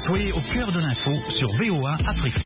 Soyez au cœur de l'info sur VOA Afrique.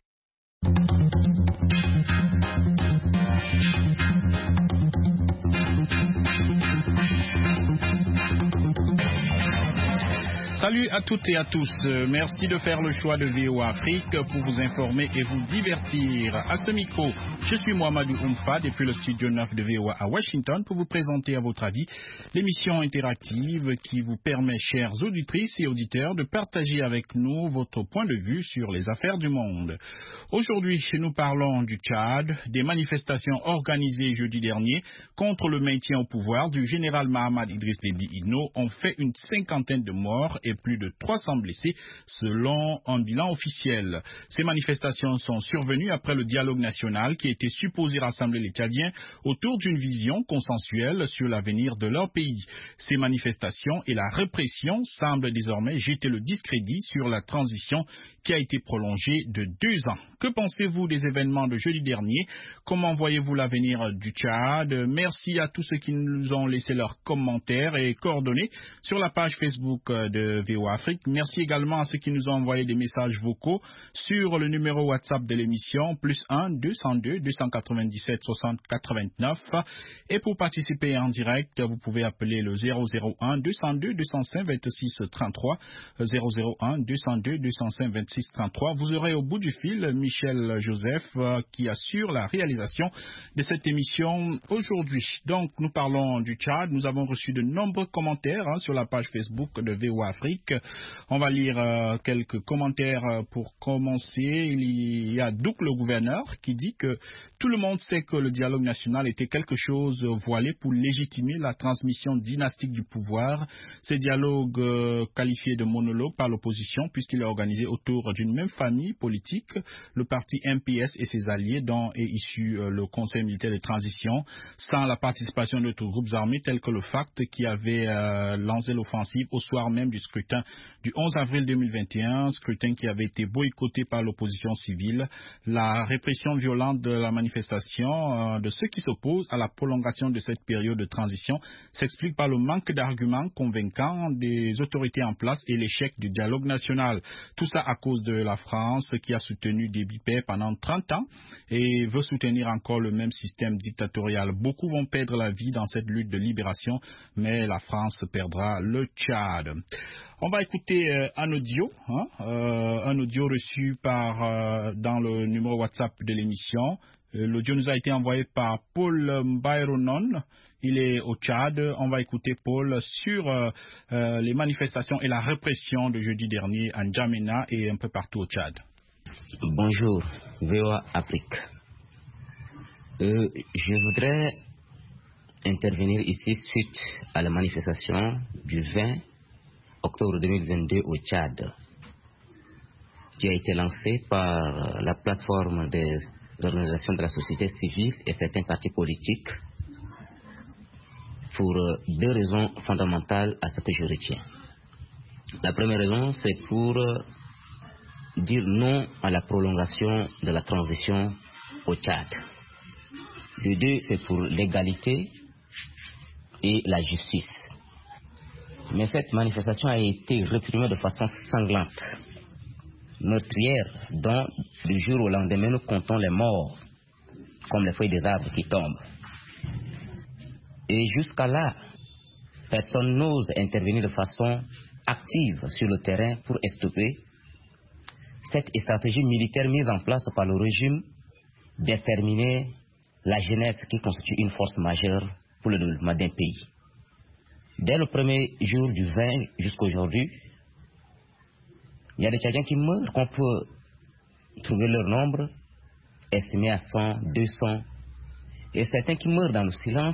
Salut à toutes et à tous. Merci de faire le choix de VOA Afrique pour vous informer et vous divertir. À ce micro, je suis Mohamedou Oumfa depuis le studio 9 de VOA à Washington pour vous présenter à votre avis l'émission interactive qui vous permet, chères auditrices et auditeurs, de partager avec nous votre point de vue sur les affaires du monde. Aujourd'hui, nous parlons du Tchad, des manifestations organisées jeudi dernier contre le maintien au pouvoir du général Mahamad Idriss Déby Itno ont fait une cinquantaine de morts et plus de 300 blessés selon un bilan officiel. Ces manifestations sont survenues après le dialogue national qui était supposé rassembler les Tchadiens autour d'une vision consensuelle sur l'avenir de leur pays. Ces manifestations et la répression semblent désormais jeter le discrédit sur la transition qui a été prolongée de 2 ans. Que pensez-vous des événements de jeudi dernier? Comment voyez-vous l'avenir du Tchad? Merci à tous ceux qui nous ont laissé leurs commentaires et coordonnées sur la page Facebook de VOA Afrique. Merci également à ceux qui nous ont envoyé des messages vocaux sur le numéro WhatsApp de l'émission, +1 202 297 60 89. Et pour participer en direct, vous pouvez appeler le 001 202 205 26 33, 001 202 205 26 33. Vous aurez au bout du fil Michel Joseph qui assure la réalisation de cette émission aujourd'hui. Donc, nous parlons du Tchad. Nous avons reçu de nombreux commentaires sur la page Facebook de VOA Afrique. On va lire quelques commentaires pour commencer. Il y a Douk le gouverneur qui dit que tout le monde sait que le dialogue national était quelque chose voilé pour légitimer la transmission dynastique du pouvoir. Ces dialogues qualifiés de monologue par l'opposition puisqu'il est organisé autour d'une même famille politique, le parti MPS et ses alliés dont est issu le Conseil militaire de transition, sans la participation d'autres groupes armés tels que le FACT qui avait lancé l'offensive au soir même du scrutin du 11 avril 2021, scrutin qui avait été boycotté par l'opposition civile. La répression violente de la manifestation de ceux qui s'opposent à la prolongation de cette période de transition s'explique par le manque d'arguments convaincants des autorités en place et l'échec du dialogue national. Tout ça à cause de la France qui a soutenu Déby Père pendant 30 ans et veut soutenir encore le même système dictatorial. Beaucoup vont perdre la vie dans cette lutte de libération, mais la France perdra le Tchad. On va écouter un audio reçu dans le numéro WhatsApp de l'émission. L'audio nous a été envoyé par Paul Byronon. Il est au Tchad. On va écouter Paul sur les manifestations et la répression de jeudi dernier à N'Djamena et un peu partout au Tchad. Bonjour, VOA Afrique. Je voudrais intervenir ici suite à la manifestation du 20 octobre 2022 au Tchad, qui a été lancée par la plateforme des organisations de la société civile et certains partis politiques pour 2 raisons fondamentales à ce que je retiens. La première raison, c'est pour dire non à la prolongation de la transition au Tchad. De 2, c'est pour l'égalité et la justice. Mais cette manifestation a été réprimée de façon sanglante, meurtrière, dont du jour au lendemain nous comptons les morts, comme les feuilles des arbres qui tombent. Et jusqu'à là, personne n'ose intervenir de façon active sur le terrain pour stopper cette stratégie militaire mise en place par le régime d'exterminer la jeunesse qui constitue une force majeure pour le développement d'un pays. Dès le premier jour du 20 jusqu'à aujourd'hui, il y a des Tchadiens qui meurent, qu'on peut trouver leur nombre estimé à 100, 200, et certains qui meurent dans le silence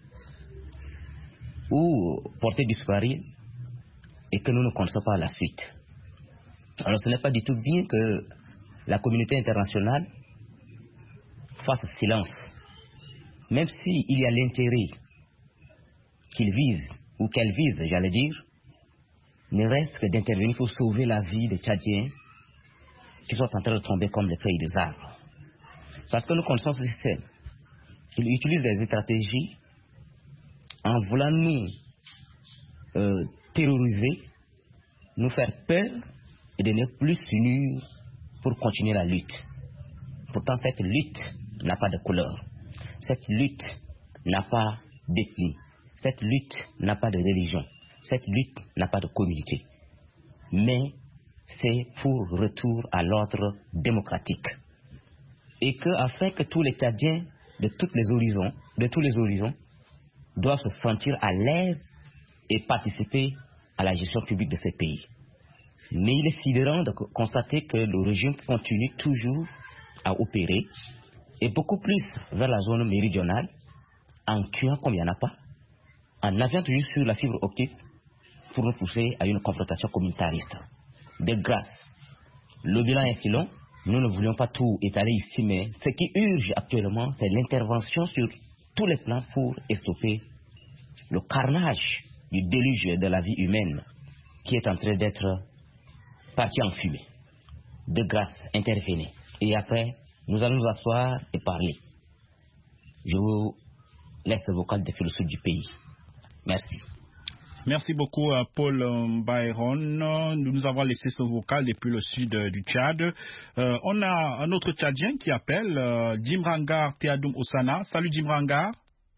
ou portés disparus et que nous ne connaissons pas à la suite. Alors ce n'est pas du tout bien que la communauté internationale fasse silence, même s'il y a l'intérêt qu'il vise, ou qu'elle vise, j'allais dire, ne reste que d'intervenir pour sauver la vie des Tchadiens qui sont en train de tomber comme les feuilles des arbres. Parce que nous connaissons ce système. Il utilise des stratégies en voulant nous terroriser, nous faire peur et de ne plus s'unir pour continuer la lutte. Pourtant, cette lutte n'a pas de couleur. Cette lutte n'a pas d'ethnie. Cette lutte n'a pas de religion. Cette lutte n'a pas de communauté. Mais c'est pour retour à l'ordre démocratique. Et que, afin que tous les Tchadiens de tous les horizons, doivent se sentir à l'aise et participer à la gestion publique de ces pays. Mais il est sidérant de constater que le régime continue toujours à opérer, et beaucoup plus vers la zone méridionale, en tuant comme il n'y en a pas, en aviant toujours sur la fibre optique pour nous pousser à une confrontation communautariste. De grâce, le bilan est si long, nous ne voulions pas tout étaler ici, mais ce qui urge actuellement, c'est l'intervention sur tous les plans pour stopper le carnage du déluge de la vie humaine qui est en train d'être parti en fumée. De grâce, intervenez. Et après, nous allons nous asseoir et parler. Je vous laisse le vocal des philosophes du pays. Merci. Merci beaucoup à Paul Byron. Nous avons laissé ce vocal depuis le sud du Tchad. On a un autre Tchadien qui appelle Jim Rangar Teadoum Osana. Salut Jim Rangar.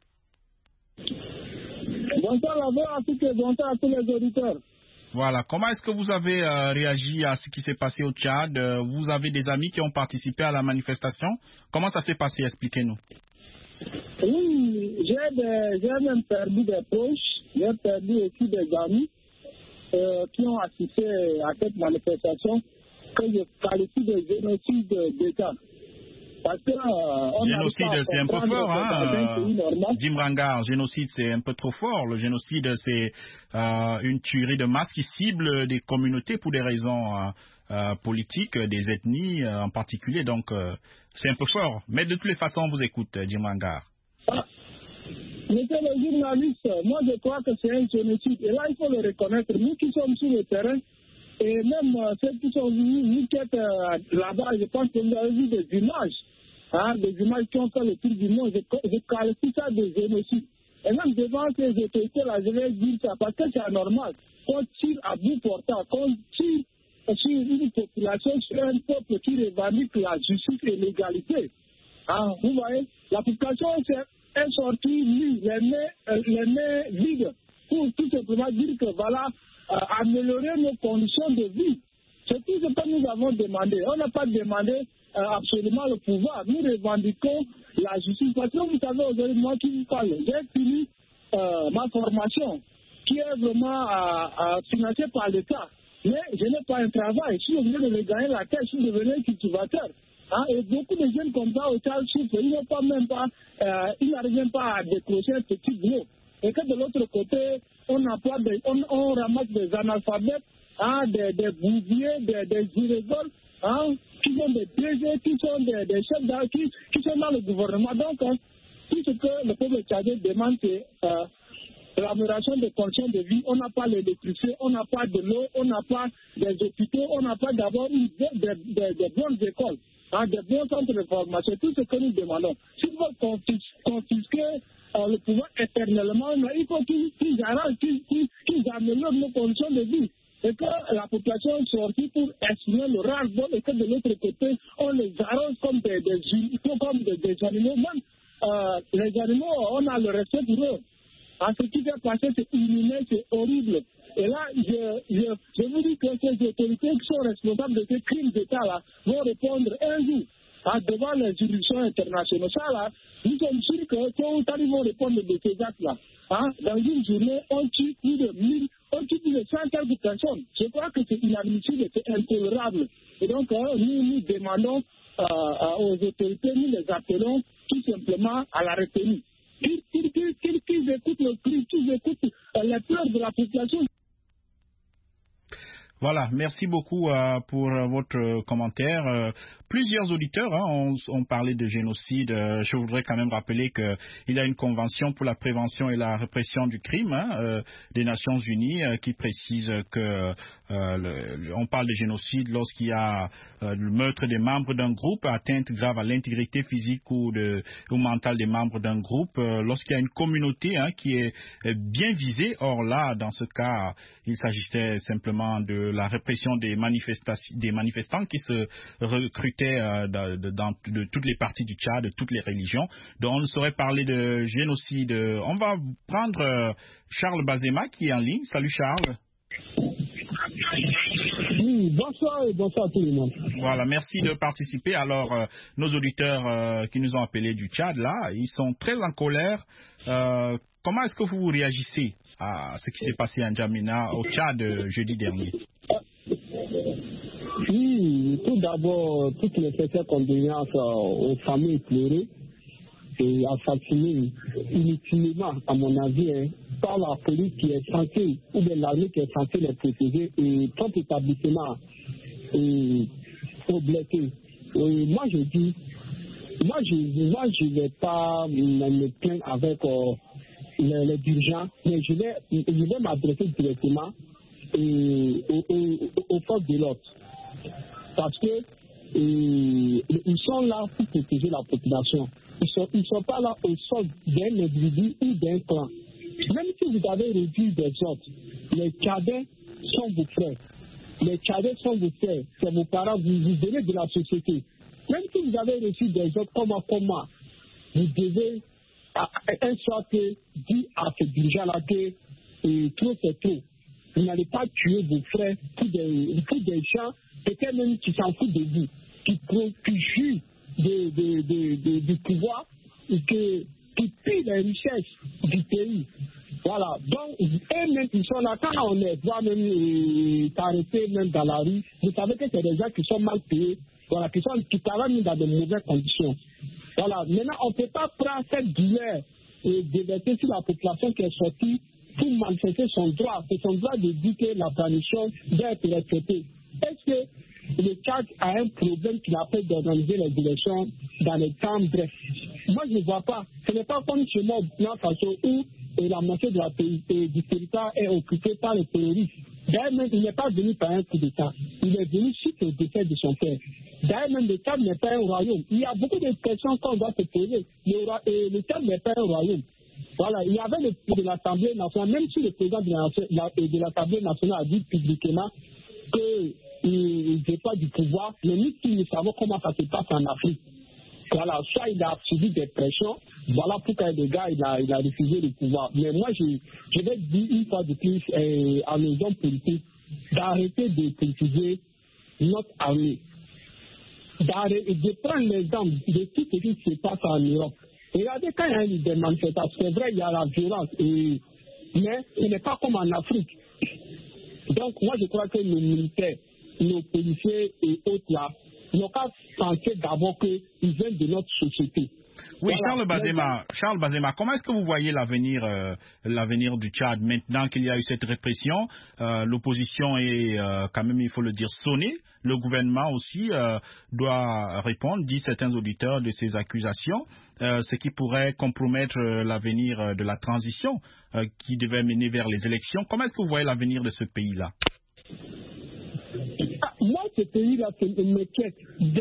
Bonsoir à tous les auditeurs. Voilà. Comment est-ce que vous avez réagi à ce qui s'est passé au Tchad? Vous avez des amis qui ont participé à la manifestation. Comment ça s'est passé? Expliquez-nous. Oui, j'ai même perdu des proches, j'ai perdu aussi des amis qui ont assisté à cette manifestation que je qualifie de génocide d'État. Parce que génocide, c'est un peu fort, hein, Jim Rangar. Génocide, c'est un peu trop fort. Le génocide, c'est une tuerie de masse qui cible des communautés pour des raisons politiques, des ethnies en particulier. Donc, c'est un peu fort. Mais de toutes les façons, on vous écoute, Jim Rangar. Monsieur le journaliste, moi je crois que c'est un génocide. Et là, il faut le reconnaître. Nous qui sommes sur le terrain, et même ceux qui sont venus, nous qui êtes là-bas, je pense que vous avez vu des images qui ont fait le tour du monde. Je qualifie ça de génocide. Et même devant ces autorités-là, je vais dire ça, parce que c'est anormal qu'on tire à bout portant, qu'on tire sur une population, sur un peuple qui revendique la justice et l'égalité. Vous voyez, la population est sortie nue, les mains vides, pour tout simplement dire que voilà, améliorer nos conditions de vie. C'est tout ce que nous avons demandé. On n'a pas demandé absolument le pouvoir. Nous revendiquons la justice. Parce que vous savez, aujourd'hui, moi qui vous parle, j'ai fini ma formation, qui est vraiment financée par l'État. Mais je n'ai pas un travail. Si je venais de me gagner la tête, je suis devenu cultivateur. Et beaucoup de jeunes comme ça au Tchad souffrent. Ils n'arrivent même pas à décrocher un petit boulot. Et que de l'autre côté, on ramasse des analphabètes, des bouviers, des irégoles, qui sont des DG, qui sont des chefs d'État, qui sont dans le gouvernement. Donc, tout ce que le peuple tchadien demande, c'est l'amélioration des conditions de vie. On n'a pas l'électricité, on n'a pas de l'eau, on n'a pas des hôpitaux, on n'a pas d'abord des bonnes écoles, des bons centres de formation. Tout ce que nous demandons. S'ils veulent confisquer le pouvoir éternellement, il faut qu'ils arrangent, qu'ils améliorent nos conditions de vie. Et que la population est sortie pour exprimer le ras-le-bol et que de l'autre côté, on les arrange comme des animaux. Même les animaux, on a le respect pour eux. Ce qui s'est passé, c'est inhumain, c'est horrible. Et là, je vous dis que ces autorités qui sont responsables de ces crimes d'État-là vont répondre un jour devant les juridictions internationales. Ça, là, nous sommes sûrs que tôt ou tard, ils vont répondre de ces actes-là. Dans une journée, on tue plus de 1000, on tue plus de 100 quelques personnes. Je crois que c'est inadmissible, c'est intolérable. Et donc, nous demandons aux autorités, nous les appelons tout simplement à la retenue. Qu'ils écoutent le cri, qu'ils écoutent les pleurs de la population. Voilà, merci beaucoup pour votre commentaire. Plusieurs auditeurs ont parlé de génocide. Je voudrais quand même rappeler qu'il y a une convention pour la prévention et la répression du crime des Nations Unies qui précise que on parle de génocide lorsqu'il y a le meurtre des membres d'un groupe, atteinte grave à l'intégrité physique ou mentale des membres d'un groupe, lorsqu'il y a une communauté qui est bien visée. Or là, dans ce cas, il s'agissait simplement de la répression des manifestants qui se recrutaient de toutes les parties du Tchad, de toutes les religions. Donc on saurait parler de génocide. On va prendre Charles Bazema qui est en ligne. Salut Charles. Oui, bonsoir et bonsoir à tout le monde. Voilà, merci de participer. Alors, nos auditeurs qui nous ont appelés du Tchad, là, ils sont très en colère. Comment est-ce que vous réagissez à ce qui s'est passé en N'Djamena, au Tchad, jeudi dernier? Oui, tout d'abord, toutes les sincères condoléances aux familles éplorées et assassinées inutilement, à mon avis, par la police qui est censée, ou bien l'armée qui est censée les protéger, et tout établissement est blessé. Moi, je dis, moi, je ne vais pas me plaindre avec les dirigeants, mais je vais m'adresser directement aux forces de l'ordre. Parce que ils sont là pour protéger la population. Ils sont pas là au sol d'un individu ou d'un clan. Même si vous avez réduit des autres, les Tchadiens sont vos frères. Les Tchadiens sont vos frères, c'est vos parents, vous venez de la société. Même si vous avez reçu des autres comment, vous devez un soir dire à ce dirigeant-là que trop c'est trop. Vous n'allez pas tuer vos frères pour des gens, peut-être même qui s'en foutent de vous, qui jouent du pouvoir et qui pillent les richesses du pays. Voilà. Donc, eux-mêmes, ils sont là. Quand on les voit même s'arrêter même dans la rue, vous savez que c'est des gens qui sont mal payés, voilà, qui travaillent dans de mauvaises conditions. Voilà. Maintenant, on ne peut pas prendre cette douleur et déverser sur la population qui est sortie pour manifester son droit. C'est son droit de dire que la permission doit être respectée. Est-ce que le Tchad a un problème qu'il appelle d'organiser les élections dans les temps brefs? Moi, je ne vois pas. Ce n'est pas comme chez moi, dans façon où la moitié du territoire est occupée par les terroristes. D'ailleurs, même, il n'est pas venu par un coup d'État. Il est venu suite au décès de son père. D'ailleurs, même, le Tchad n'est pas un royaume. Il y a beaucoup de questions qu'on doit se poser. Le Tchad n'est pas un royaume. Voilà, il y avait le président de l'Assemblée nationale, même si le président de l'Assemblée nationale a dit publiquement qu'il n'est pas du pouvoir, mais nous savons comment ça se passe en Afrique. Voilà, soit il a subi des pressions, voilà pourquoi le gars il a refusé le pouvoir. Mais moi, je vais dire une fois de plus à nos hommes politiques d'arrêter de politiser notre armée, de prendre l'exemple de tout ce qui se passe en Europe. Regardez, quand il y a des manifestations, c'est vrai, il y a la violence, mais ce n'est pas comme en Afrique. Donc, moi, je crois que nos militaires, nos policiers et autres là, n'ont qu'à penser d'abord qu'ils viennent de notre société. Oui, voilà. Charles Bazema, comment est-ce que vous voyez l'avenir du Tchad maintenant qu'il y a eu cette répression? L'opposition est quand même, il faut le dire, sonnée. Le gouvernement aussi doit répondre, disent certains auditeurs, de ces accusations, ce qui pourrait compromettre l'avenir de la transition qui devait mener vers les élections. Comment est-ce que vous voyez l'avenir de ce pays-là? Moi, ce pays-là, c'est une maquette.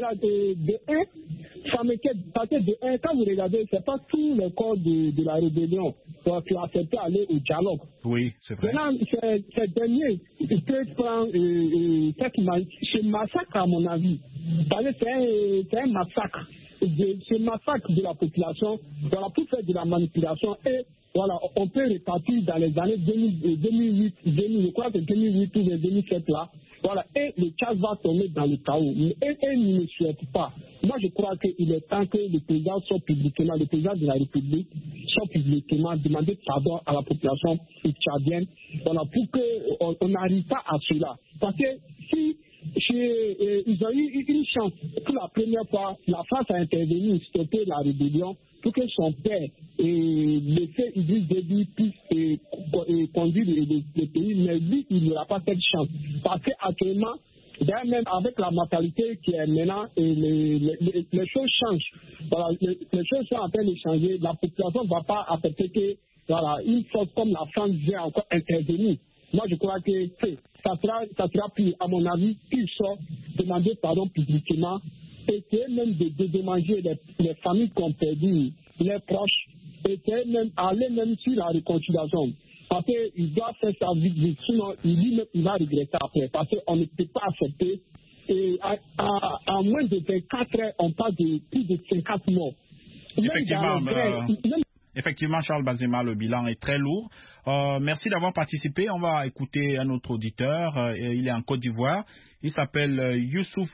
Ça m'inquiète parce que quand vous regardez, ce n'est pas tout le corps de la rébellion qui a accepté d'aller au dialogue. Oui, c'est vrai. Maintenant, ces derniers, ils peuvent prendre ce massacre, à mon avis. Parce que c'est un massacre. Ce massacre de la population, voilà, pour faire de la manipulation. Et voilà, on peut répartir dans les années 2008, je crois que 2008 ou 2007 là. Voilà, et le Tchad va tomber dans le chaos. Et ne souhaite pas. Moi, je crois qu'il est temps que le président de la République soit publiquement demandé pardon à la population tchadienne, voilà, pour qu'on n'arrive pas à cela. Parce que si ils ont eu une chance, pour la première fois, la France a intervenu, stopper la rébellion, pour que son père laisser Idriss Déby puisse conduire le pays, mais lui, il n'aura pas cette chance. Parce qu'actuellement, même avec la mentalité qui est maintenant, les choses changent. Voilà, les choses sont en train de changer. La population ne va pas accepter que voilà, une force comme la France vient encore intervenir. Moi, je crois que ça sera plus, à mon avis, plus sort demander pardon publiquement et même de dédommager les familles qui ont perdu les proches et même aller même sur la réconciliation. Parce qu'il doit faire ça vite, vite. Sinon, il va regretter après. Parce qu'on ne peut pas accepter. Et à moins de 24 heures, on parle de plus de 50 morts. Effectivement, Charles Bazema, le bilan est très lourd. Merci d'avoir participé. On va écouter un autre auditeur. Il est en Côte d'Ivoire. Il s'appelle Youssouf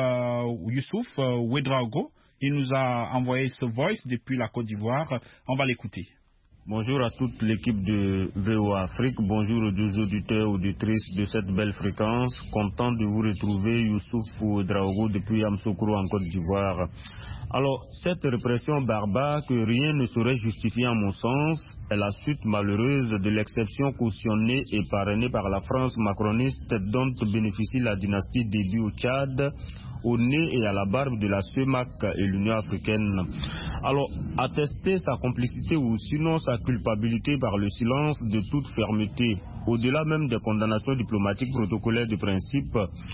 Ouedraogo. Il nous a envoyé ce voice depuis la Côte d'Ivoire. On va l'écouter. Bonjour à toute l'équipe de VOA Afrique. Bonjour aux deux auditeurs et auditrices de cette belle fréquence. Content de vous retrouver, Youssouf Ouedraogo, depuis Amsokro en Côte d'Ivoire. Alors, cette répression barbare que rien ne saurait justifier en mon sens est la suite malheureuse de l'exception cautionnée et parrainée par la France macroniste dont bénéficie la dynastie Déby au Tchad, au nez et à la barbe de la CEMAC et l'Union africaine. Alors, attester sa complicité ou sinon sa culpabilité par le silence de toute fermeté, au-delà même des condamnations diplomatiques protocolaires de principe,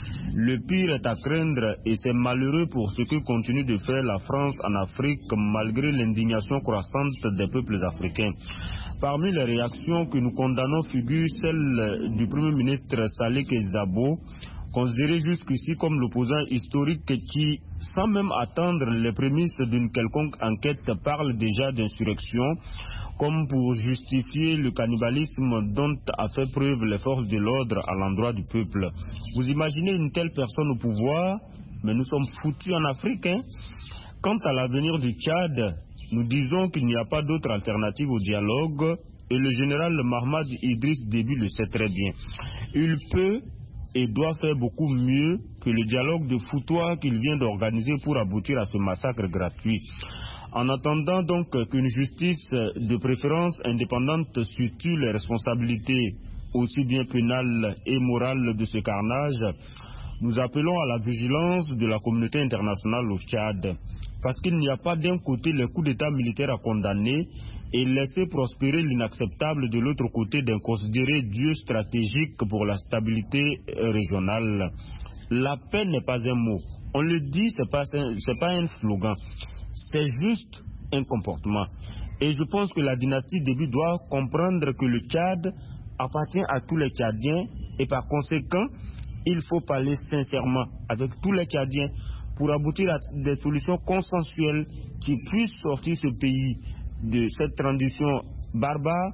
le pire est à craindre et c'est malheureux pour ce que continue de faire la France en Afrique malgré l'indignation croissante des peuples africains. Parmi les réactions que nous condamnons figure celle du Premier ministre Saleh Kezabo, considéré jusqu'ici comme l'opposant historique qui, sans même attendre les prémices d'une quelconque enquête, parle déjà d'insurrection, comme pour justifier le cannibalisme dont a fait preuve les forces de l'ordre à l'endroit du peuple. Vous imaginez une telle personne au pouvoir, mais nous sommes foutus en Afrique. Quant à l'avenir du Tchad, nous disons qu'il n'y a pas d'autre alternative au dialogue, et le général Mahamad Idriss Déby le sait très bien. Il peut et doit faire beaucoup mieux que le dialogue de foutoir qu'il vient d'organiser pour aboutir à ce massacre gratuit. En attendant donc qu'une justice de préférence indépendante situe les responsabilités aussi bien pénales et morales de ce carnage, nous appelons à la vigilance de la communauté internationale au Tchad. Parce qu'il n'y a pas d'un côté les coups d'État militaires à condamner et laisser prospérer l'inacceptable de l'autre côté d'un considéré dieu stratégique pour la stabilité régionale. La paix n'est pas un mot. On le dit, c'est pas un slogan. C'est juste un comportement. Et je pense que la dynastie Déby doit comprendre que le Tchad appartient à tous les Tchadiens et par conséquent, il faut parler sincèrement avec tous les Tchadiens pour aboutir à des solutions consensuelles qui puissent sortir ce pays de cette transition barbare,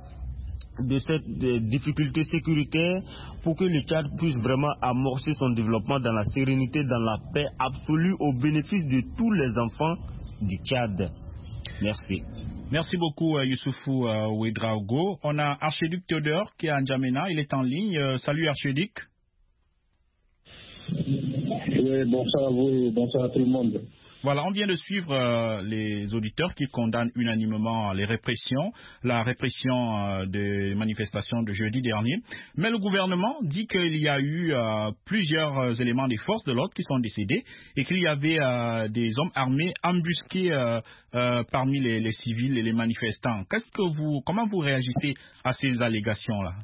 de cette difficulté sécuritaire, pour que le Tchad puisse vraiment amorcer son développement dans la sérénité, dans la paix absolue, au bénéfice de tous les enfants du Tchad. Merci. Merci beaucoup, Youssoufou Ouedraogo. On a Archiduc Théodore qui est à N'Djamena. Il est en ligne. Salut, Archiduc. Oui, bonsoir à vous et bonsoir à tout le monde. Voilà, on vient de suivre les auditeurs qui condamnent unanimement la répression des manifestations de jeudi dernier. Mais le gouvernement dit qu'il y a eu plusieurs éléments des forces de l'ordre qui sont décédés et qu'il y avait des hommes armés embusqués parmi les civils et les manifestants. Comment vous réagissez à ces allégations-là?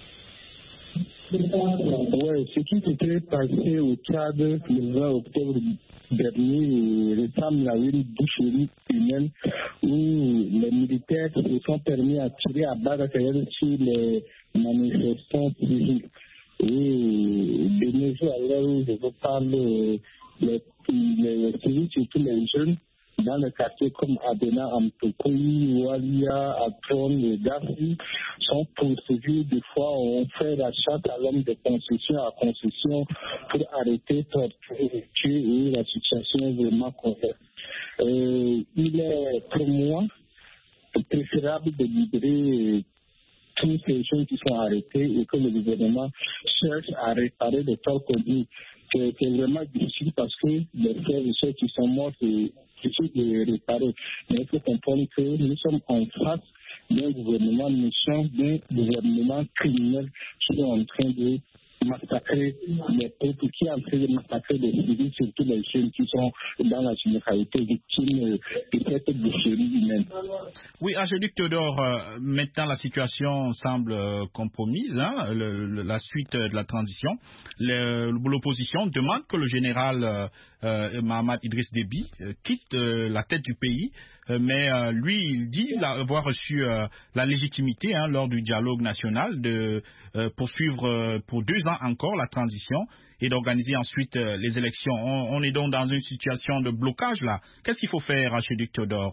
Oui, ce qui s'était passé au Tchad le 20 octobre dernier ressemble à une boucherie humaine où les militaires se sont permis à tirer à balles réelles sur les manifestants civils. Et de nos jours, à l'heure où je vous parle, les civils, surtout les jeunes, dans les quartiers comme Abena, Amtokoui, Walia, Atron et Gafi, sont poursuivis. Des fois, on fait la chasse à l'homme de concession à concession pour arrêter, torturer, tuer, et la situation est vraiment complexe. Il est pour moi préférable de libérer tous ces gens qui sont arrêtés et que le gouvernement cherche à réparer les torts connus. C'est vraiment difficile parce que les frères et sœurs qui sont morts, c'est difficile de réparer. Mais il faut comprendre que nous sommes en face d'un gouvernement méchant, d'un gouvernement criminel qui est en train de massacrer les peuples, qui est en train de massacrer les civils, surtout les jeunes qui sont dans la généralité victimes de cette boucherie humaine. Oui, Archiduc Théodore, maintenant la situation semble compromise, hein, la suite de la transition. L'opposition demande que le général Mahamat Idriss Déby quitte la tête du pays, mais lui, il dit avoir reçu la légitimité lors du dialogue national de poursuivre pour 2 ans encore la transition et d'organiser ensuite les élections. On est donc dans une situation de blocage là. Qu'est-ce qu'il faut faire, Archiduc Théodore?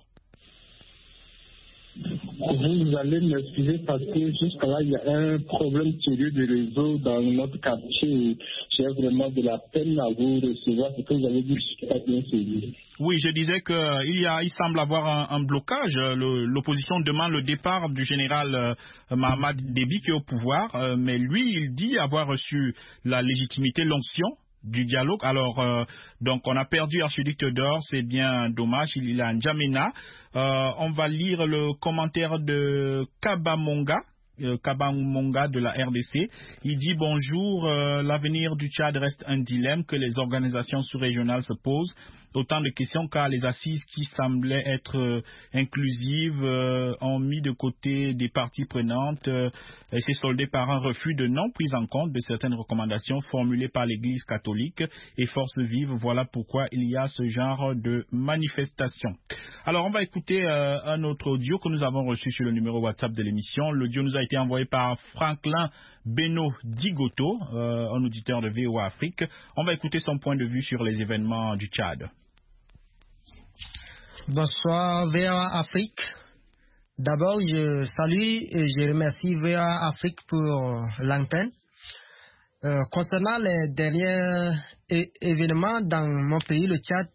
Vous allez m'excuser parce que jusqu'à là, il y a un problème sérieux de réseau dans notre quartier. J'ai vraiment de la peine à vous recevoir ce que vous avez dit, je suis pas bien saisi. Oui, je disais qu'il semble avoir un blocage. L'opposition demande le départ du général Mahamat Déby qui est au pouvoir, mais lui, il dit avoir reçu la légitimité, l'onction du dialogue. Alors, donc on a perdu Archiduc Théodore, c'est bien dommage, il est à N'Djamena. On va lire le commentaire de Kabamonga de la RDC. Il dit bonjour, l'avenir du Tchad reste un dilemme que les organisations sous-régionales se posent. Autant de questions car les assises qui semblaient être inclusives ont mis de côté des parties prenantes et s'est soldé par un refus de non prise en compte de certaines recommandations formulées par l'Église catholique et Force Vive. Voilà pourquoi il y a ce genre de manifestation. Alors on va écouter un autre audio que nous avons reçu sur le numéro WhatsApp de l'émission. L'audio nous a été envoyé par Franklin Beno Digoto, un auditeur de VOA Afrique. On va écouter son point de vue sur les événements du Tchad. Bonsoir VOA Afrique. D'abord, je salue et je remercie VOA Afrique pour l'antenne. Concernant les derniers événements dans mon pays, le Tchad,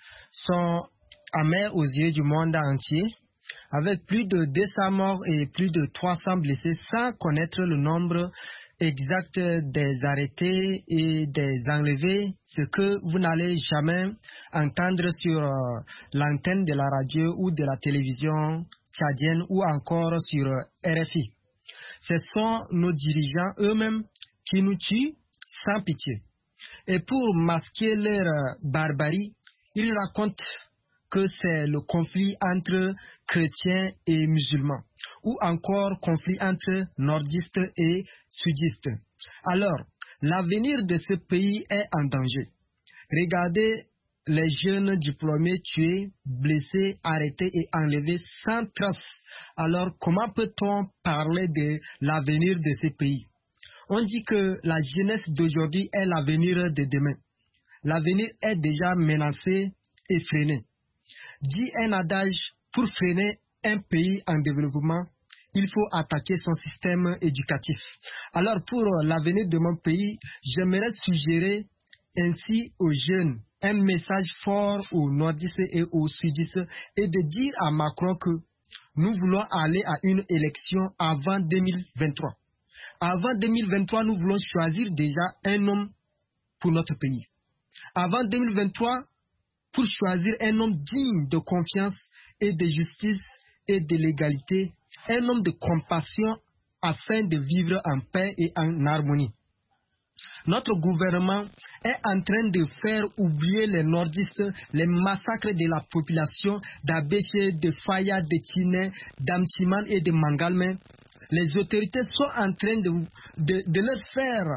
sont amers aux yeux du monde entier, avec plus de 200 morts et plus de 300 blessés, sans connaître le nombre exact des arrêtés et des enlevés, ce que vous n'allez jamais entendre sur l'antenne de la radio ou de la télévision tchadienne ou encore sur RFI. Ce sont nos dirigeants eux-mêmes qui nous tuent sans pitié. Et pour masquer leur barbarie, ils racontent que c'est le conflit entre chrétiens et musulmans, ou encore conflit entre nordistes et sudistes. Alors, l'avenir de ce pays est en danger. Regardez les jeunes diplômés tués, blessés, arrêtés et enlevés sans trace. Alors, comment peut-on parler de l'avenir de ce pays? On dit que la jeunesse d'aujourd'hui est l'avenir de demain. L'avenir est déjà menacé et freiné. Dit un adage, pour freiner un pays en développement, il faut attaquer son système éducatif. Alors pour l'avenir de mon pays, j'aimerais suggérer ainsi aux jeunes un message fort aux nordistes et aux sudistes et de dire à Macron que nous voulons aller à une élection avant 2023. Avant 2023, nous voulons choisir déjà un homme pour notre pays. Avant 2023, pour choisir un homme digne de confiance et de justice et de l'égalité, un homme de compassion afin de vivre en paix et en harmonie. Notre gouvernement est en train de faire oublier les nordistes les massacres de la population d'Abéché, de Faya, de Tiné, d'Amtiman et de Mangalmé. Les autorités sont en train de leur faire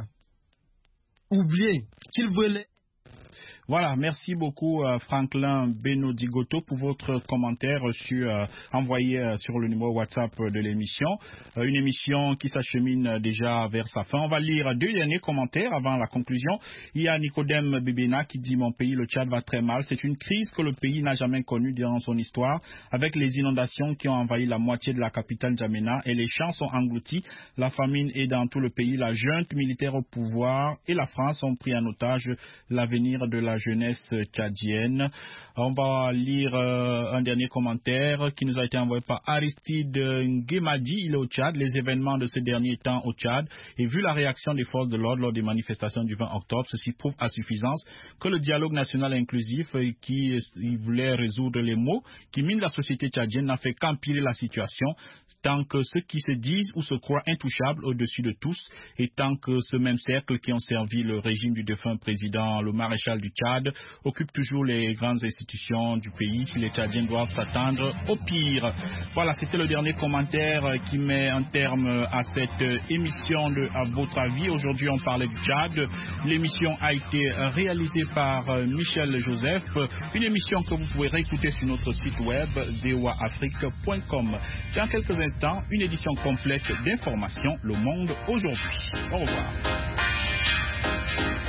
oublier qu'ils veulent. Voilà, merci beaucoup Franklin Beno Digoto pour votre commentaire envoyé sur le numéro WhatsApp de l'émission. Une émission qui s'achemine déjà vers sa fin. On va lire 2 derniers commentaires avant la conclusion. Il y a Nicodème Bibena qui dit « Mon pays, le Tchad, va très mal. C'est une crise que le pays n'a jamais connue durant son histoire, avec les inondations qui ont envahi la moitié de la capitale N'Djamena et les champs sont engloutis. La famine est dans tout le pays. La junte militaire au pouvoir et la France ont pris en otage l'avenir de la jeunesse tchadienne. On va lire un dernier commentaire qui nous a été envoyé par Aristide Nguemadi. Il est au Tchad. Les événements de ces derniers temps au Tchad et vu la réaction des forces de l'ordre lors des manifestations du 20 octobre, ceci prouve à suffisance que le dialogue national inclusif qui voulait résoudre les maux qui minent la société tchadienne n'a fait qu'empirer la situation. Tant que ceux qui se disent ou se croient intouchables au-dessus de tous, et tant que ce même cercle qui ont servi le régime du défunt président, le maréchal du Tchad, occupe toujours les grandes institutions du pays, les Tchadiens doivent s'attendre au pire. Voilà, c'était le dernier commentaire qui met un terme à cette émission de À votre avis. Aujourd'hui, on parlait du Tchad. L'émission a été réalisée par Michel Joseph, une émission que vous pouvez réécouter sur notre site web voaafrique.com. Dans quelques instants, une édition complète d'informations Le Monde aujourd'hui. Au revoir.